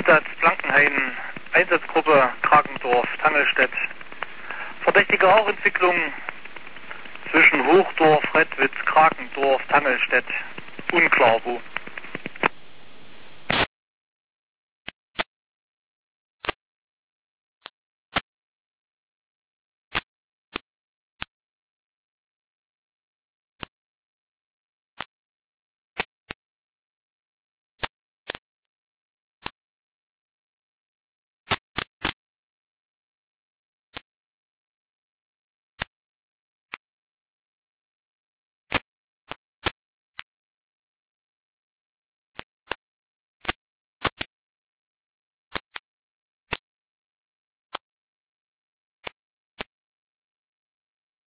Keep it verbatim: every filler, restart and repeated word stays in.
Einsatz Blankenhain, Einsatzgruppe Kragendorf, Tangelstedt. Verdächtige Rauchentwicklung zwischen Hochdorf, Redwitz, Kragendorf, Tangelstedt. Unklar wo.